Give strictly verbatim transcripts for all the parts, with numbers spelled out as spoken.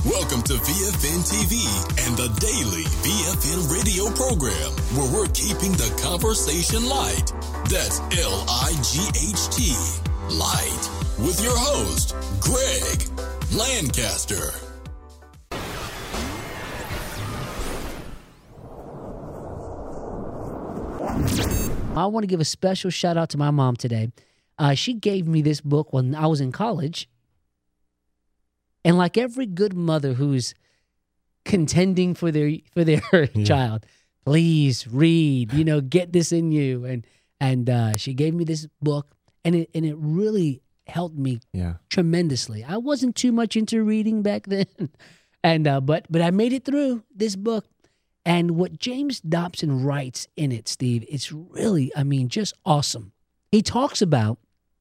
Welcome to V F N T V and the daily V F N radio program, where we're keeping the conversation light. That's L I G H T, light, with your host, Greg Lancaster. I want to give a special shout out to my mom today. Uh, she gave me this book when I was in college. And like every good mother who's contending for their for their yeah. child, please read, you know, get this in you. And and uh, she gave me this book, and it and it really helped me yeah. tremendously. I wasn't too much into reading back then, and uh, but but I made it through this book. And what James Dobson writes in it, Steve, it's really, I mean, just awesome. He talks about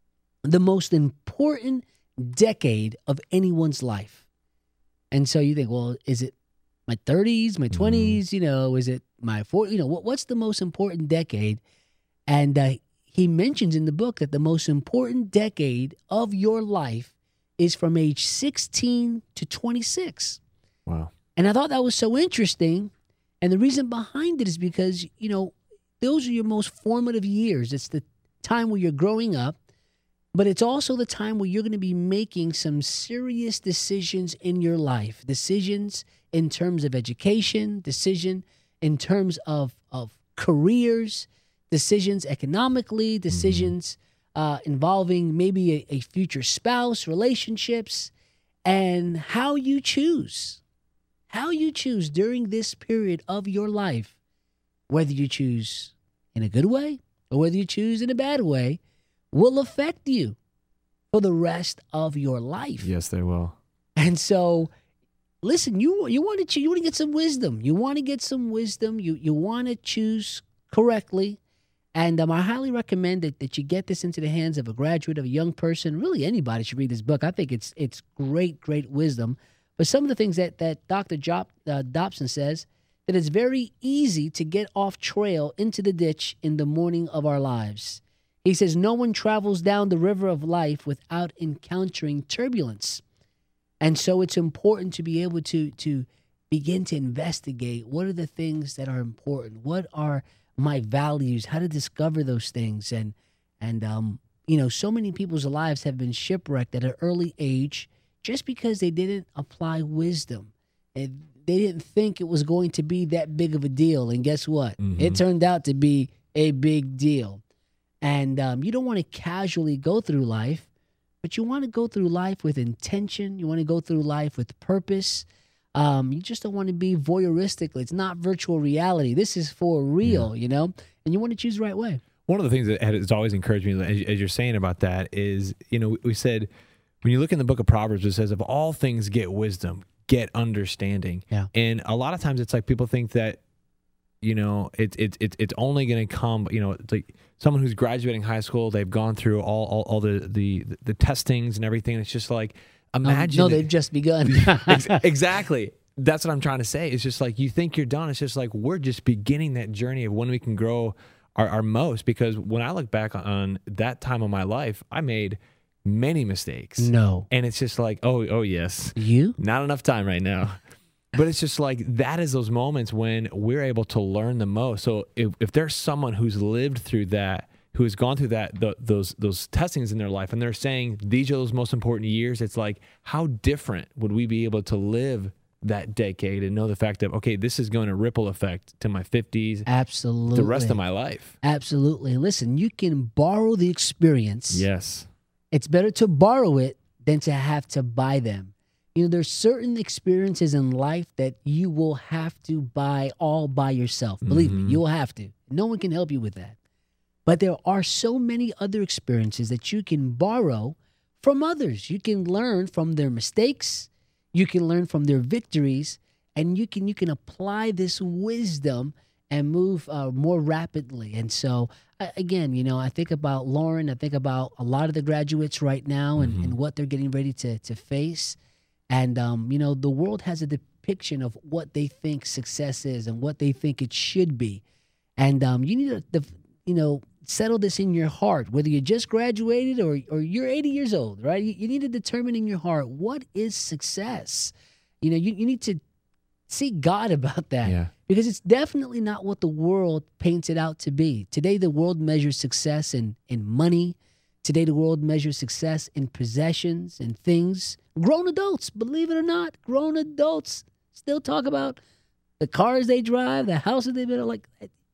the most important decade of anyone's life. And so you think, well, is it my thirties, my twenties, mm-hmm. you know, is it my forties, you know, what, what's the most important decade? And uh, he mentions in the book that the most important decade of your life is from age sixteen to twenty-six. Wow. And I thought that was so interesting. And the reason behind it is because, you know, those are your most formative years. It's the time where you're growing up, but it's also the time where you're going to be making some serious decisions in your life. Decisions in terms of education, decision in terms of, of careers, decisions economically, decisions uh, involving maybe a, a future spouse, relationships, and how you choose. How you choose during this period of your life, whether you choose in a good way or whether you choose in a bad way, will affect you for the rest of your life. Yes, they will. And so, listen, you you want to choose, you want to get some wisdom. You want to get some wisdom. You you want to choose correctly. And um, I highly recommend that, that you get this into the hands of a graduate, of a young person. Really, anybody should read this book. I think it's it's great, great wisdom. But some of the things that, that Doctor Job, uh, Dobson says, that it's very easy to get off trail into the ditch in the morning of our lives. He says, no one travels down the river of life without encountering turbulence. And so it's important to be able to, to begin to investigate what are the things that are important? What are my values? How to discover those things? And, and um, you know, so many people's lives have been shipwrecked at an early age just because they didn't apply wisdom. They didn't think it was going to be that big of a deal. And guess what? Mm-hmm. It turned out to be a big deal. And um, you don't want to casually go through life, but you want to go through life with intention. You want to go through life with purpose. Um, you just don't want to be voyeuristic. It's not virtual reality. This is for real, yeah. you know? And you want to choose the right way. One of the things that has always encouraged me, as, as you're saying about that, is, you know, we said, when you look in the book of Proverbs, it says, of all things get wisdom, get understanding. Yeah. And a lot of times it's like people think that, you know, it's it's it's it's only going to come, you know, it's like someone who's graduating high school, they've gone through all all, all the, the the testings and everything. And it's just like, imagine. Um, no, they've just begun. Exactly. That's what I'm trying to say. It's just like, you think you're done. It's just like, we're just beginning that journey of when we can grow our, our most. Because when I look back on that time of my life, I made many mistakes. No. And it's just like, oh, oh yes. You? Not enough time right now. But it's just like, that is those moments when we're able to learn the most. So if, if there's someone who's lived through that, who has gone through that, the, those those testings in their life, and they're saying these are those most important years, it's like, how different would we be able to live that decade and know the fact that, okay, this is going to ripple effect to my fifties. Absolutely. The rest of my life. Absolutely. Listen, you can borrow the experience. Yes. It's better to borrow it than to have to buy them. You know, there's certain experiences in life that you will have to buy all by yourself. Believe mm-hmm. me, you'll have to. No one can help you with that. But there are so many other experiences that you can borrow from others. You can learn from their mistakes. You can learn from their victories. And you can you can apply this wisdom and move uh, more rapidly. And so, uh, again, you know, I think about Lauren. I think about a lot of the graduates right now and, mm-hmm. and what they're getting ready to to face. And, um, you know, the world has a depiction of what they think success is and what they think it should be. And um, you need to, you know, settle this in your heart, whether you just graduated or, or you're eighty years old, right? You, you need to determine in your heart, what is success? You know, you, you need to seek God about that. Yeah. Because it's definitely not what the world paints it out to be. Today, the world measures success in, in money. Today, the world measures success in possessions and things. Grown adults, believe it or not, grown adults still talk about the cars they drive, the houses they build. Like,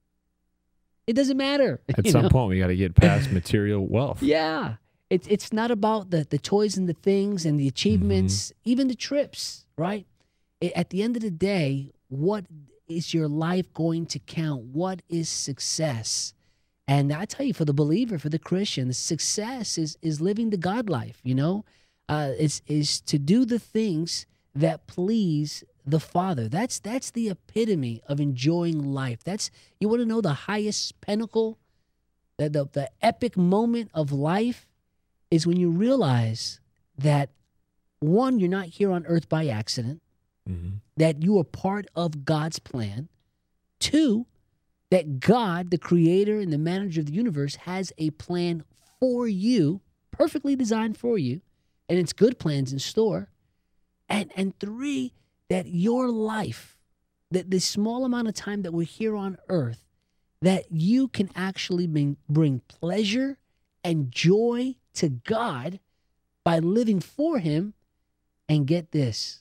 it doesn't matter. At you some know? point, we got to get past material wealth. Yeah. It's it's not about the, the toys and the things and the achievements, Mm-hmm. even the trips, right? It, at the end of the day, what is your life going to count? What is success? And I tell you, for the believer, for the Christian, the success is is living the God life, you know? Uh, is is to do the things that please the Father. That's that's the epitome of enjoying life. That's, you want to know the highest pinnacle, the, the, the epic moment of life is when you realize that, one, you're not here on earth by accident, Mm-hmm. that you are part of God's plan. Two, that God, the creator and the manager of the universe, has a plan for you, perfectly designed for you, and it's good plans in store. And and three, that your life, that the small amount of time that we're here on earth, that you can actually bring, bring pleasure and joy to God by living for him. And get this,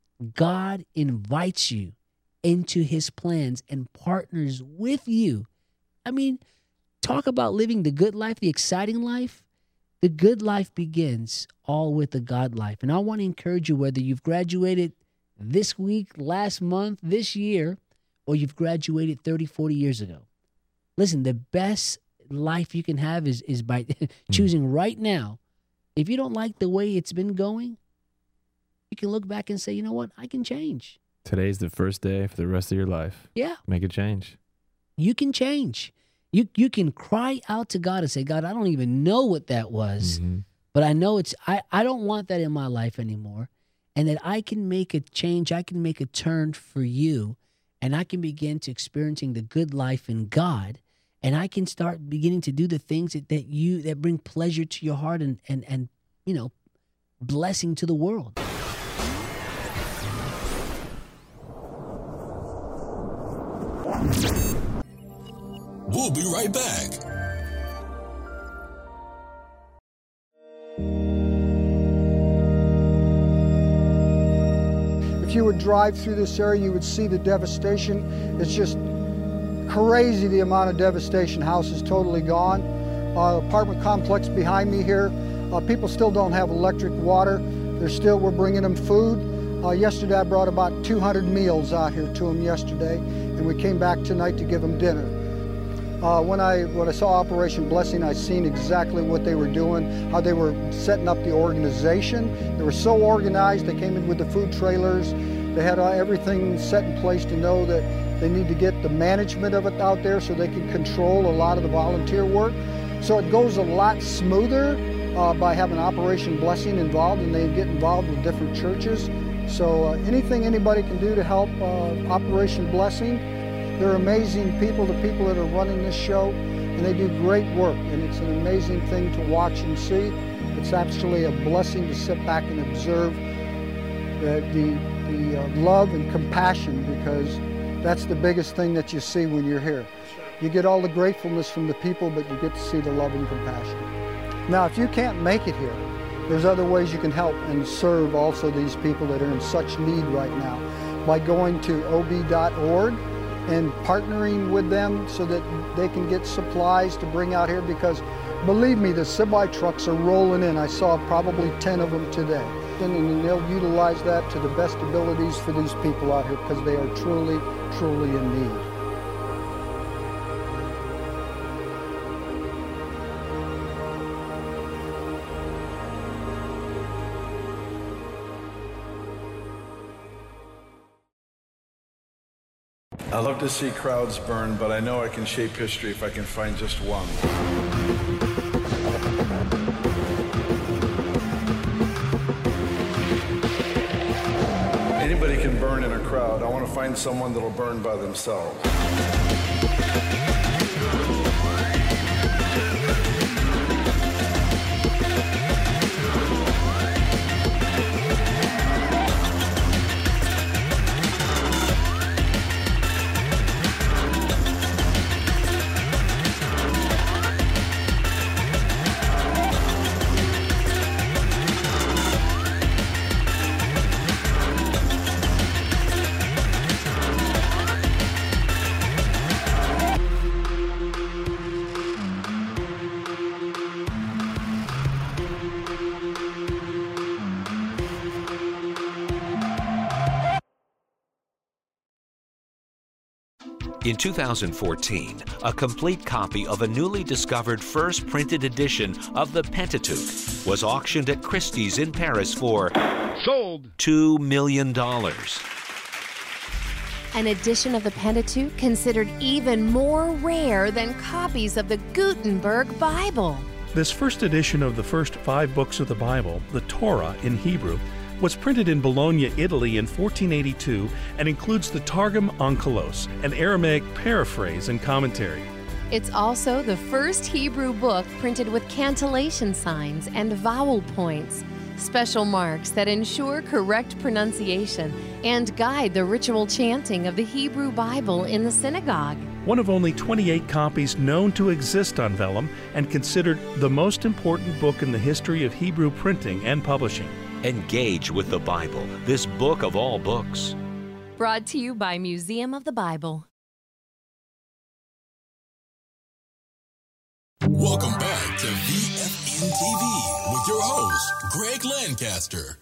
God invites you into his plans and partners with you. I mean, talk about living the good life, the exciting life. The good life begins all with the God life. And I want to encourage you, whether you've graduated this week, last month, this year, or you've graduated thirty, forty years ago. Listen, the best life you can have is, is by choosing right now. If you don't like the way it's been going, you can look back and say, you know what, I can change. Today's the first day for the rest of your life. Yeah. Make a change. You can change. You you can cry out to God and say, God, I don't even know what that was, Mm-hmm. but I know it's, I, I don't want that in my life anymore. And that I can make a change, I can make a turn for you, and I can begin to experiencing the good life in God, and I can start beginning to do the things that, that you, that bring pleasure to your heart and, and, and, you know, blessing to the world. We'll be right back. If you would drive through this area, you would see the devastation. It's just crazy, the amount of devastation. House is totally gone. Uh, apartment complex behind me here, uh, people still don't have electric, water. They're still, we're bringing them food. Uh, yesterday I brought about two hundred meals out here to them yesterday, and we came back tonight to give them dinner. Uh, when I when I saw Operation Blessing, I seen exactly what they were doing, how they were setting up the organization. They were so organized. They came in with the food trailers. They had uh, everything set in place to know that they need to get the management of it out there so they can control a lot of the volunteer work. So it goes a lot smoother uh, by having Operation Blessing involved, and they get involved with different churches. So uh, anything anybody can do to help uh, Operation Blessing. They're amazing people, the people that are running this show, and they do great work, and it's an amazing thing to watch and see. It's actually a blessing to sit back and observe the, the, the uh, love and compassion, because that's the biggest thing that you see when you're here. You get all the gratefulness from the people, but you get to see the love and compassion. Now, if you can't make it here, there's other ways you can help and serve also these people that are in such need right now by going to O B dot org and partnering with them so that they can get supplies to bring out here, because believe me, the semi-trucks are rolling in. I saw probably ten of them today. And they'll utilize that to the best abilities for these people out here, because they are truly, truly in need. I love to see crowds burn, but I know I can shape history if I can find just one. Anybody can burn in a crowd. I want to find someone that'll burn by themselves. In two thousand fourteen, a complete copy of a newly discovered first printed edition of the Pentateuch was auctioned at Christie's in Paris for sold two million dollars. An edition of the Pentateuch considered even more rare than copies of the Gutenberg Bible. This first edition of the first five books of the Bible, the Torah in Hebrew, was printed in Bologna, Italy in fourteen eighty-two and includes the Targum Onkelos, an Aramaic paraphrase and commentary. It's also the first Hebrew book printed with cantillation signs and vowel points, special marks that ensure correct pronunciation and guide the ritual chanting of the Hebrew Bible in the synagogue. One of only twenty-eight copies known to exist on vellum and considered the most important book in the history of Hebrew printing and publishing. Engage with the Bible, this book of all books. Brought to you by Museum of the Bible. Welcome back to V F N T V with your host, Greg Lancaster.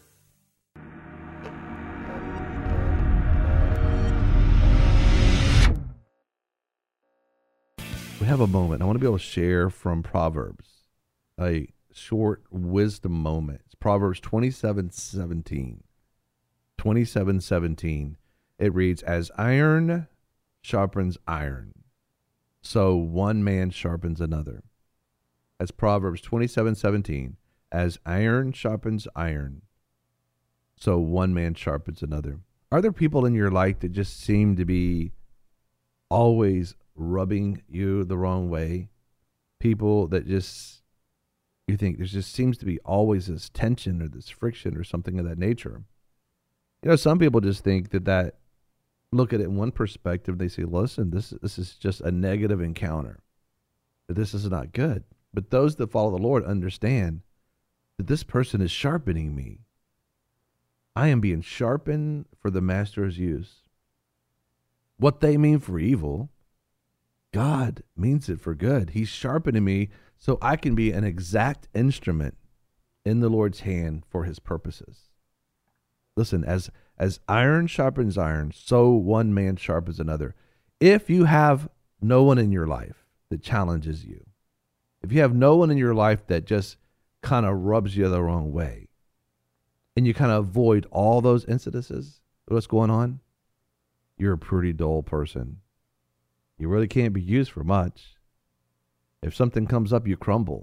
We have a moment. I want to be able to share from Proverbs, a short wisdom moment. It's Proverbs twenty-seven seventeen. twenty-seven seventeen. It reads, as iron sharpens iron, so one man sharpens another. That's Proverbs twenty-seven seventeen. As iron sharpens iron, so one man sharpens another. Are there people in your life that just seem to be always rubbing you the wrong way? People that just, you think there just seems to be always this tension or this friction or something of that nature. You know, some people just think that that, look at it in one perspective, they say, listen, this, this is just a negative encounter. This is not good. But those that follow the Lord understand that this person is sharpening me. I am being sharpened for the master's use. What they mean for evil, God means it for good. He's sharpening me so I can be an exact instrument in the Lord's hand for his purposes. Listen, as as iron sharpens iron, so one man sharpens another. If you have no one in your life that challenges you, if you have no one in your life that just kind of rubs you the wrong way, and you kind of avoid all those incidences, what's going on, you're a pretty dull person. You really can't be used for much. If something comes up, you crumble.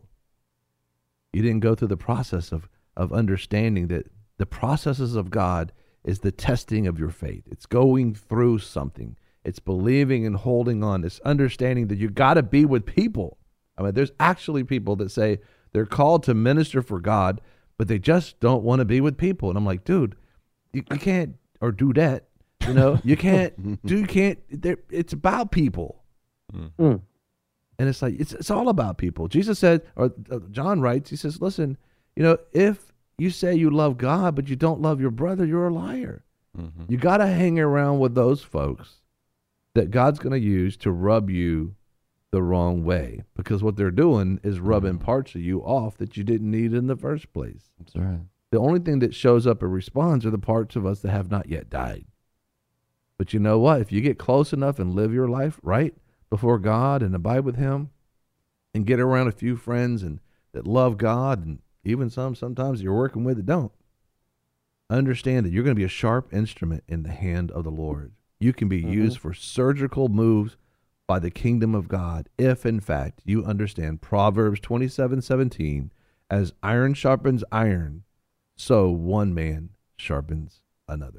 You didn't go through the process of, of understanding that the processes of God is the testing of your faith. It's going through something. It's believing and holding on. It's understanding that you got to be with people. I mean, there's actually people that say they're called to minister for God, but they just don't want to be with people. And I'm like, dude, you, you can't, or do that. You know, you can't do, you can't, it's about people. Mm. And it's like, it's it's all about people. Jesus said, or uh, John writes, he says, listen, you know, if you say you love God, but you don't love your brother, you're a liar. Mm-hmm. You got to hang around with those folks that God's going to use to rub you the wrong way, because what they're doing is rubbing mm-hmm. parts of you off that you didn't need in the first place. That's right. The only thing that shows up and responds are the parts of us that have not yet died. But you know what? If you get close enough and live your life right before God and abide with him and get around a few friends and that love God, and even some sometimes you're working with that don't, understand that you're going to be a sharp instrument in the hand of the Lord. You can be mm-hmm. used for surgical moves by the kingdom of God if, in fact, you understand Proverbs twenty-seven seventeen, as iron sharpens iron, so one man sharpens another.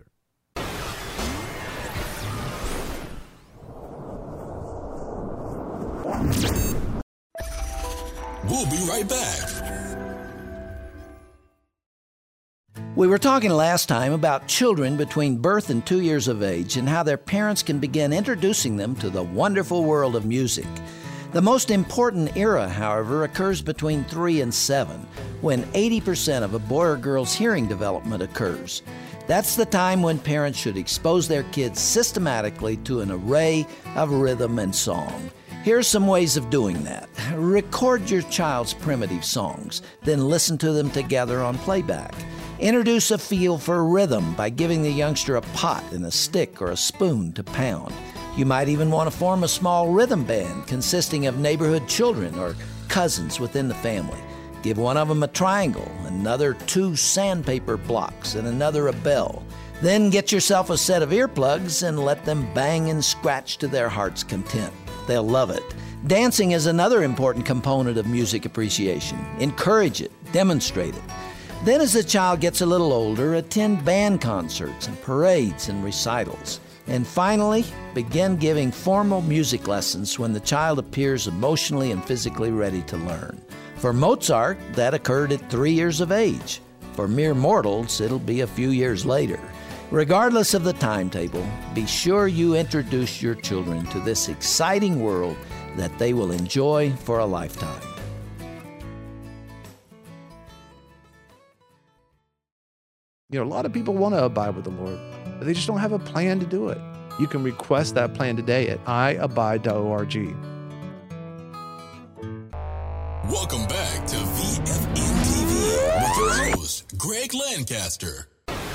We'll be right back. We were talking last time about children between birth and two years of age and how their parents can begin introducing them to the wonderful world of music. The most important era, however, occurs between three and seven, when eighty percent of a boy or girl's hearing development occurs. That's the time when parents should expose their kids systematically to an array of rhythm and song. Here's some ways of doing that. Record your child's primitive songs, then listen to them together on playback. Introduce a feel for rhythm by giving the youngster a pot and a stick or a spoon to pound. You might even want to form a small rhythm band consisting of neighborhood children or cousins within the family. Give one of them a triangle, another two sandpaper blocks, and another a bell. Then get yourself a set of earplugs and let them bang and scratch to their heart's content. They'll love it. Dancing is another important component of music appreciation. Encourage it, demonstrate it. Then as the child gets a little older, attend band concerts and parades and recitals. And finally, begin giving formal music lessons when the child appears emotionally and physically ready to learn. For Mozart, that occurred at three years of age. For mere mortals, it'll be a few years later. Regardless of the timetable, be sure you introduce your children to this exciting world that they will enjoy for a lifetime. You know, a lot of people want to abide with the Lord, but they just don't have a plan to do it. You can request that plan today at i abide dot org. Welcome back to V F N T V with your host, Greg Lancaster.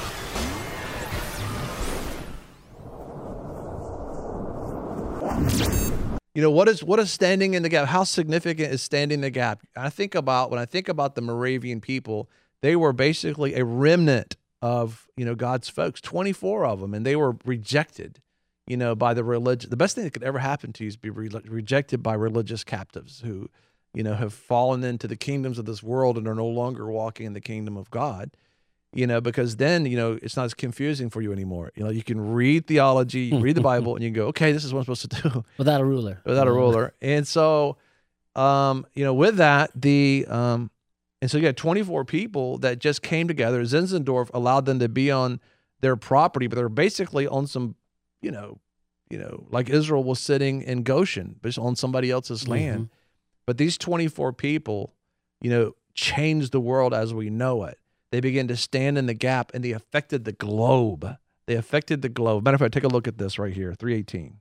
You know, what is what is standing in the gap? How significant is standing in the gap? I think about, when I think about the Moravian people, they were basically a remnant of, you know, God's folks, twenty-four of them, and they were rejected, you know, by the religion. The best thing that could ever happen to you is be re- rejected by religious captives who, you know, have fallen into the kingdoms of this world and are no longer walking in the kingdom of God. You know, because then, you know, it's not as confusing for you anymore. You know, you can read theology, you can read the Bible, and you can go, okay, this is what I'm supposed to do. Without a ruler. Without a ruler. And so, um, you know, with that, the, um, and so you had twenty-four people that just came together. Zinzendorf allowed them to be on their property, but they're basically on some, you know, you know, like Israel was sitting in Goshen, but it's on somebody else's Mm-hmm. land. But these twenty-four people, you know, changed the world as we know it. They began to stand in the gap, and they affected the globe. They affected the globe. Matter of fact, take a look at this right here, three eighteen.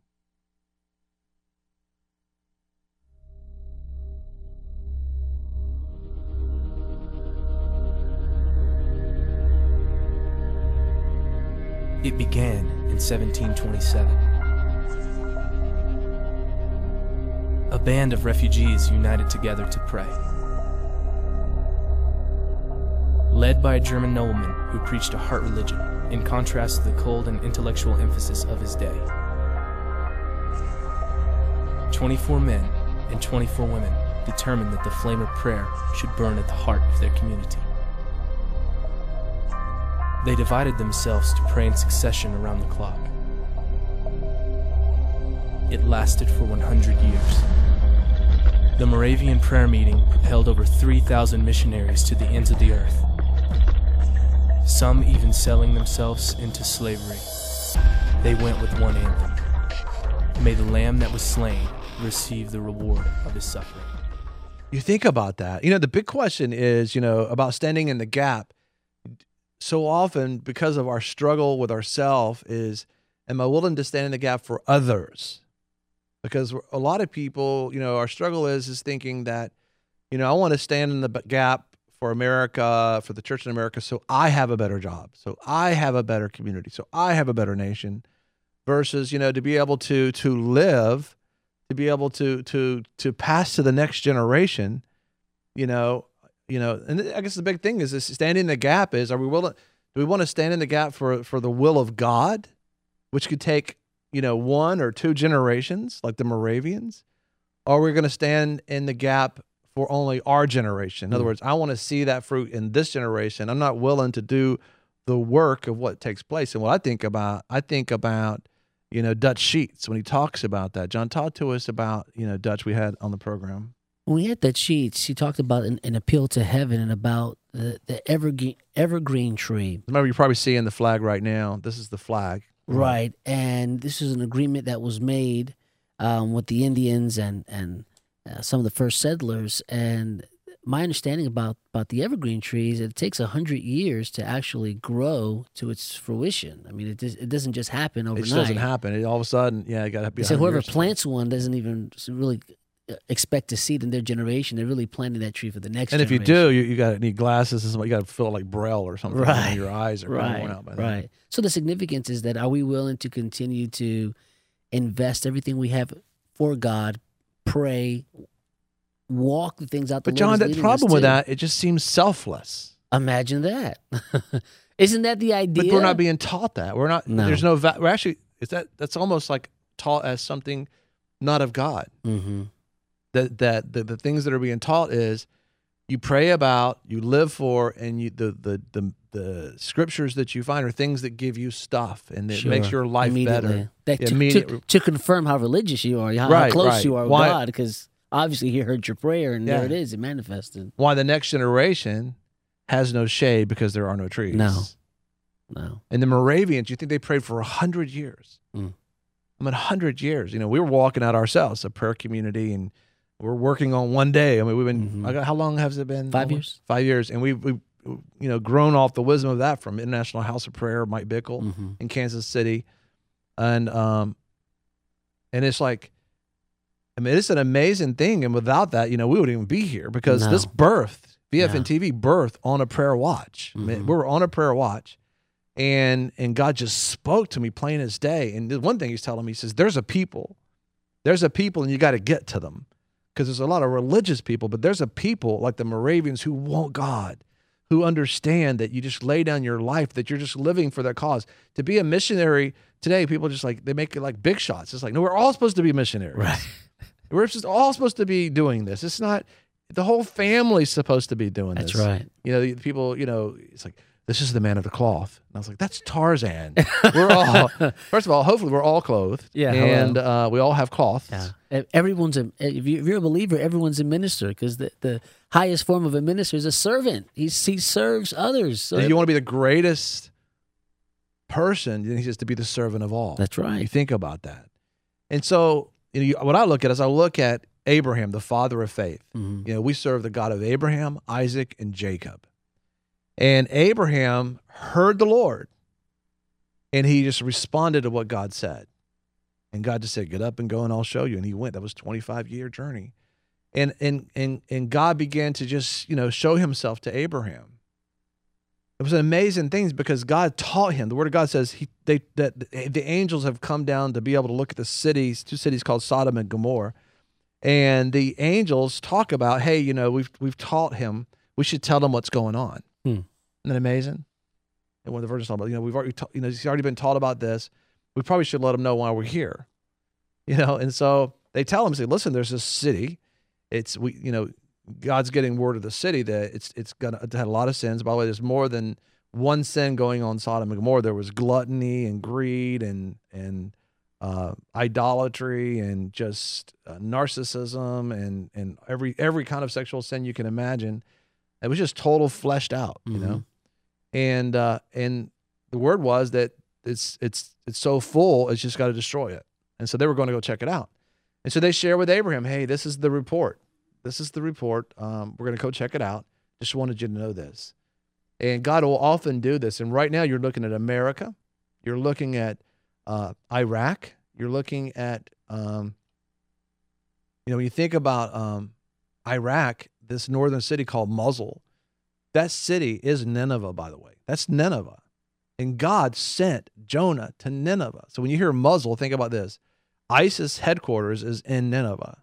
It began in seventeen twenty-seven. A band of refugees united together to pray. Led by a German nobleman who preached a heart religion, in contrast to the cold and intellectual emphasis of his day. twenty-four men and twenty-four women determined that the flame of prayer should burn at the heart of their community. They divided themselves to pray in succession around the clock. It lasted for one hundred years. The Moravian prayer meeting propelled over three thousand missionaries to the ends of the earth, some even selling themselves into slavery. They went with one anthem: may the lamb that was slain receive the reward of his suffering. You think about that. You know, the big question is, you know, about standing in the gap. So often, because of our struggle with ourselves, is, am I willing to stand in the gap for others? Because a lot of people, you know, our struggle is, is thinking that, you know, I want to stand in the gap for America, for the church in America, so I have a better job, so I have a better community, so I have a better nation, versus, you know, to be able to to live, to be able to to to pass to the next generation, you know, you know, and I guess the big thing is this: standing in the gap is, are we willing? Do we want to stand in the gap for for the will of God, which could take, you know, one or two generations, like the Moravians, or are we going to stand in the gap for only our generation? In other words, I want to see that fruit in this generation. I'm not willing to do the work of what takes place. And what I think about, I think about, you know, Dutch Sheets when he talks about that. John, talk to us about, you know, Dutch we had on the program. When we had that Sheets, he talked about an, an appeal to heaven and about the, the evergreen, evergreen tree. Remember, you're probably seeing the flag right now. This is the flag. Right. And this is an agreement that was made um, with the Indians and, and uh, some of the first settlers. And my understanding about, about the evergreen trees, it takes one hundred years to actually grow to its fruition. I mean, it just, it doesn't just happen overnight. It just doesn't happen. It, all of a sudden, yeah, it got to be. So whoever plants one doesn't even really expect to see it in their generation. They're really planting that tree for the next and generation. if you do, you, you got to need glasses. You got to feel like Braille or something. Right. You know, your eyes are right. going out by Right. then. So the significance is that, are we willing to continue to invest everything we have for God, pray, walk the things out. The But Lord John, is the leading us problem with to. that, it just seems selfless. Imagine that. Isn't that the idea? But we're not being taught that. We're not. No. There's no. Va- we're actually. Is that? That's almost like taught as something not of God. Mm-hmm. That that the, the things that are being taught is you pray about, you live for, and you the the the, the scriptures that you find are things that give you stuff and it Sure. makes your life better. Immediately. That to, Immediate- to, to confirm how religious you are, how, Right, how close right. you are with Why- God, because obviously He heard your prayer, and Yeah. there it is, it manifested. Why the next generation has no shade because there are no trees. No. No. And the Moravians, you think they prayed for a hundred years? Mm. I mean, a hundred years. You know, we were walking out ourselves, a prayer community, and we're working on one day. I mean, we've been. Mm-hmm. I got, how long has it been? Five years. Five years, and we've, we've you know grown off the wisdom of that from International House of Prayer, Mike Bickle Mm-hmm. in Kansas City, and um, and it's like, I mean, it's an amazing thing, and without that, you know, we wouldn't even be here because No. this birth, V F N Yeah. T V birth on a prayer watch. I mean, Mhm. we were on a prayer watch. And and God just spoke to me plain as day. And the one thing He's telling me, He says, there's a people, there's a people, and you got to get to them, because there's a lot of religious people, but there's a people like the Moravians who want God, who understand that you just lay down your life, that you're just living for their cause. To be a missionary today, people just like they make it like big shots. It's like, no, we're all supposed to be missionaries. Right. We're just all supposed to be doing this. It's not the whole family's supposed to be doing That's this. right. You know, the people, you know, it's like, this is the man of the cloth. And I was like, that's Tarzan. We're all, first of all, hopefully we're all clothed. Yeah, And uh, we all have cloths. Yeah. Everyone's a, if, you, if you're a believer, everyone's a minister, because the, the highest form of a minister is a servant. He's, he serves others. So If you want to be the greatest person, then he says to be the servant of all. That's right. You think about that. And so, you know, you, what I look at is I look at Abraham, the father of faith. Mhm. You know, we serve the God of Abraham, Isaac, and Jacob. And Abraham heard the Lord, and he just responded to what God said. And God just said, get up and go, and I'll show you. And he went. That was a twenty-five year journey. And and and and God began to just, you know, show himself to Abraham. It was an amazing thing because God taught him. The word of God says he they that the angels have come down to be able to look at the cities, two cities called Sodom and Gomorrah. And the angels talk about, hey, you know, we've we've taught him, we should tell him what's going on. Hmm. Isn't that amazing? And one of the virgins talk about, you know, we've already, ta- you know, he's already been taught about this. We probably should let him know why we're here. You know, and so they tell him, say, listen, there's this city. It's we, you know, God's getting word of the city that it's it's gonna it had a lot of sins. By the way, there's more than one sin going on in Sodom and Gomorrah. There was gluttony and greed and and uh, idolatry and just uh, narcissism and and every every kind of sexual sin you can imagine. It was just total fleshed out, you Mhm. know. And uh, and the word was that it's it's it's so full, it's just got to destroy it. And so they were going to go check it out. And so they share with Abraham, hey, this is the report. This is the report. Um, we're going to go check it out. Just wanted you to know this. And God will often do this. And right now you're looking at America. You're looking at uh, Iraq. You're looking at, um, you know, when you think about um, Iraq, this northern city called Mosul, that city is Nineveh, by the way. That's Nineveh. And God sent Jonah to Nineveh. So when you hear Mosul, think about this. ISIS headquarters is in Nineveh.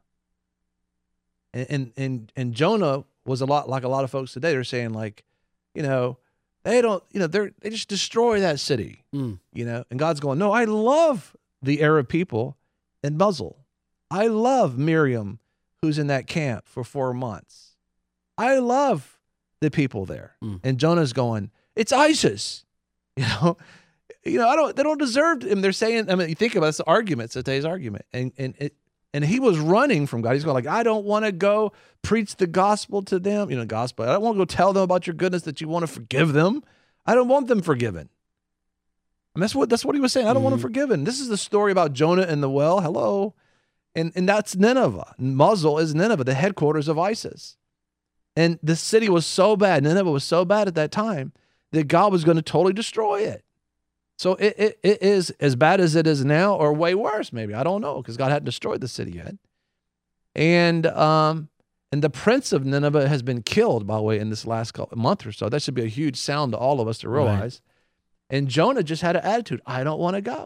And, and and and Jonah was a lot like a lot of folks today. They're saying like, you know, they don't, you know, they're they just destroy that city. Mm. You know, and God's going, no, I love the Arab people in Mosul. I love Miriam, who's in that camp for four months. I love the people there. Mm. And Jonah's going, it's ISIS. You know, you know, I don't. They don't deserve. And they're saying. I mean, you think about it, it's the argument. It's today's argument. And and it, and he was running from God. He's going like, I don't want to go preach the gospel to them. You know, gospel. I don't want to go tell them about your goodness, that you want to forgive them. I don't want them forgiven. And that's what that's what he was saying. I don't want them forgiven. This is the story about Jonah and the well. Hello, and and that's Nineveh. Mosul is Nineveh, the headquarters of ISIS. And the city was so bad. Nineveh was so bad at that time that God was going to totally destroy it. So it, it it is as bad as it is now, or way worse, maybe. I don't know, because God hadn't destroyed the city yet. And um and the prince of Nineveh has been killed, by the way, in this last couple, month or so. That should be a huge sound to all of us to realize. Right. And Jonah just had an attitude. I don't want to go.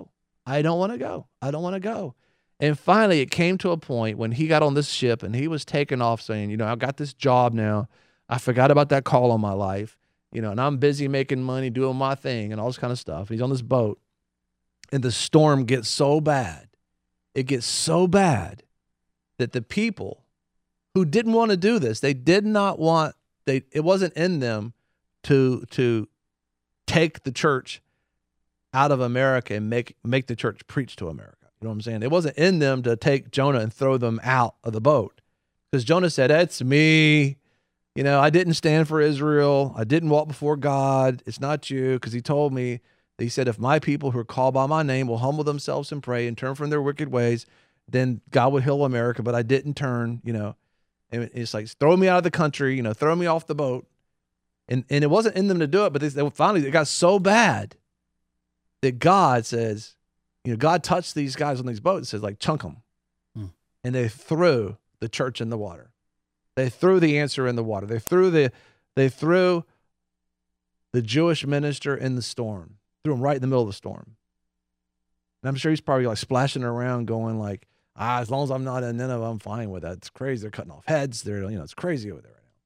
I don't want to go. I don't want to go. And finally, it came to a point when he got on this ship and he was taking off saying, you know, I got this job now. I forgot about that call on my life, you know, and I'm busy making money, doing my thing and all this kind of stuff. He's on this boat and the storm gets so bad. It gets so bad that the people who didn't want to do this, they did not want, they it wasn't in them to to take the church out of America and make make the church preach to America. You know what I'm saying? It wasn't in them to take Jonah and throw them out of the boat. Because Jonah said, it's me. You know, I didn't stand for Israel. I didn't walk before God. It's not you. Because he told me, he said, if my people who are called by my name will humble themselves and pray and turn from their wicked ways, then God would heal America. But I didn't turn, you know. And it's like, throw me out of the country, you know, throw me off the boat. And and it wasn't in them to do it. But they, they finally, it got so bad that God says, you know, God touched these guys on these boats and says, like, chunk them. Hmm. And they threw the church in the water. They threw the answer in the water. They threw the, they threw the Jewish minister in the storm. Threw him right in the middle of the storm. And I'm sure he's probably like splashing around going like, ah, as long as I'm not in Nineveh, I'm fine with that. It's crazy. They're cutting off heads. They're, you know, it's crazy over there right now.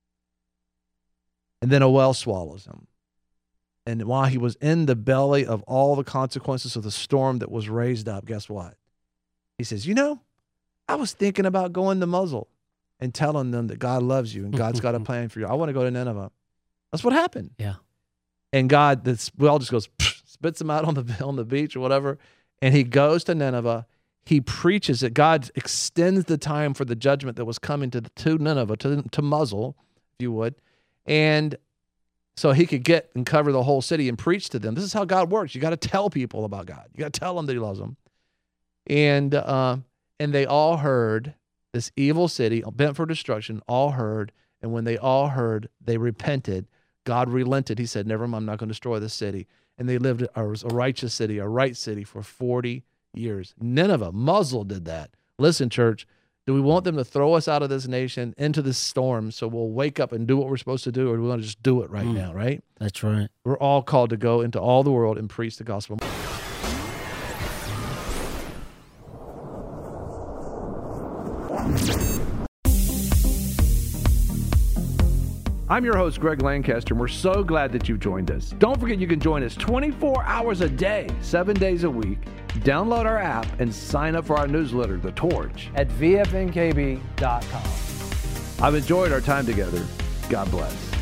And then a whale swallows him. And while he was in the belly of all the consequences of the storm that was raised up, guess what? He says, you know, I was thinking about going to Mosul and telling them that God loves you and God's got a plan for you. I want to go to Nineveh. That's what happened. Yeah. And God, this well just goes, spits him out on the on the beach or whatever. And he goes to Nineveh. He preaches it. God extends the time for the judgment that was coming to, to Nineveh, to, to Mosul, if you would. And so he could get and cover the whole city and preach to them. This is how God works. You got to tell people about God. You got to tell them that he loves them. And uh, and they all heard, this evil city, bent for destruction, all heard. And when they all heard, they repented. God relented. He said, never mind, I'm not going to destroy this city. And they lived a, a righteous city, a right city for forty years. Nineveh, Mosul did that. Listen, church, do we want them to throw us out of this nation into this storm so we'll wake up and do what we're supposed to do, or do we want to just do it right mm, now, right? That's right. We're all called to go into all the world and preach the gospel. I'm your host, Greg Lancaster, and we're so glad that you've joined us. Don't forget you can join us twenty-four hours a day, seven days a week. Download our app and sign up for our newsletter, The Torch, at V F N K B dot com. I've enjoyed our time together. God bless.